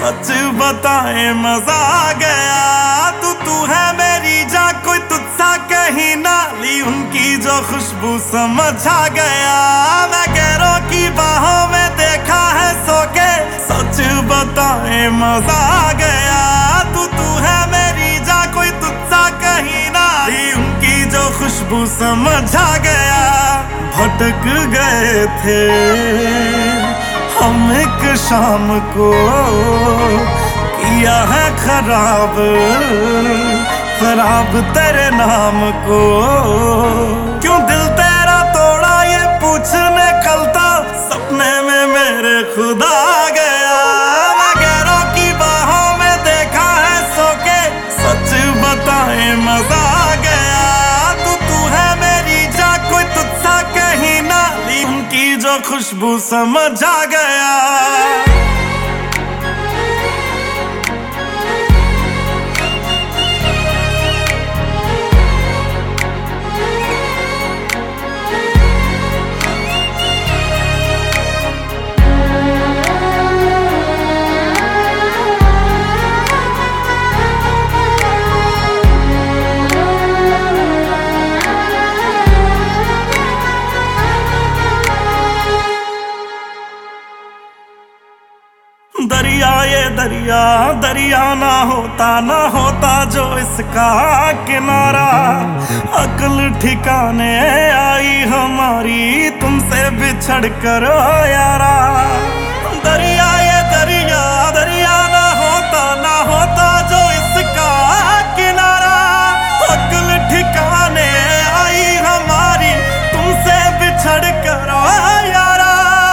सच बताए मजा आ गया। तू है मेरी जा, कोई तुझसा कहीं ना ली, उनकी जो खुशबू समझ आ गया। मैं गैरों की बाहों में देखा है सो के, सच बताए मजा आ गया। तू है मेरी जा, कोई तुझसा कहीं ना ली, उनकी जो खुशबू समझ आ गया। भटक गए थे हम एक शाम को, किया है खराब खराब तेरे नाम को। क्यों दिल तेरा तोड़ा ये पूछने कलता, सपने में मेरे खुदा आ गया। मैं गैरों की बाहों में देखा है सो के, सच बताए मजा आ गया। तू है मेरी जा, कोई तुझसा कहीं ना ली, उनकी जो खुशबू समझ आ गया। दरिया ये दरिया दरिया ना होता जो इसका किनारा। अक्ल ठिकाने आई हमारी तुमसे बिछड़ कर यारा। दरिया ये दरिया दरिया ना होता जो इसका किनारा। अक्ल ठिकाने आई हमारी तुमसे बिछड़ कर यारा।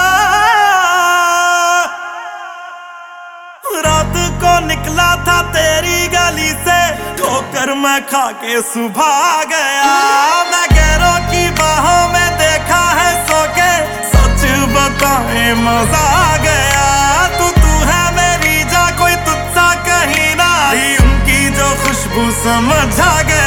रात को निकला था तेरी गली से, ठोकर मैं खा के सुबह आ गया। मैं गैरों की बाहों में देखा है सो के, सच बताए मजा आ गया। तू है मेरी जा, कोई तुझसा कहीं ना ली, उनकी जो खुशबू समझ आ गया।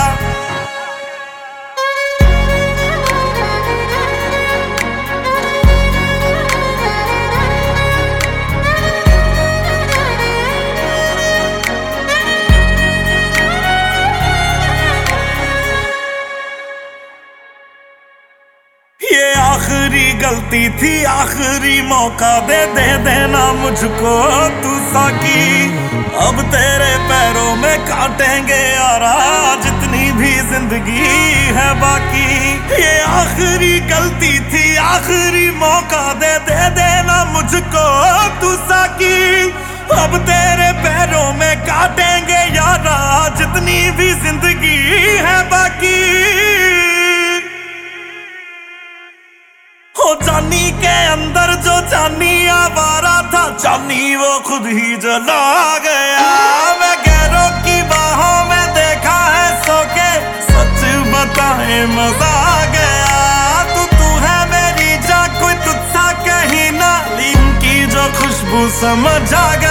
ये आखिरी गलती थी, आखिरी मौका दे देना मुझको तू साकी। अब तेरे पैरों में काटेंगे यारा, जितनी भी जिंदगी है बाकी। ये आखिरी गलती थी, आखिरी मौका दे देना मुझको तू साकी। अब तेरे पैरों में काटेंगे यारा, जितनी भी जिंदगी है बाकी। जानी के अंदर जो जानी आवारा था, जानी वो खुद ही जला गया। मैं गैरों की बाहों में देखा है सो के, सच बताए मजा आ गया। तू है मेरी जा, कोई तुझसा कहीं ना ली, उनकी जो खुशबू समझ आ गया।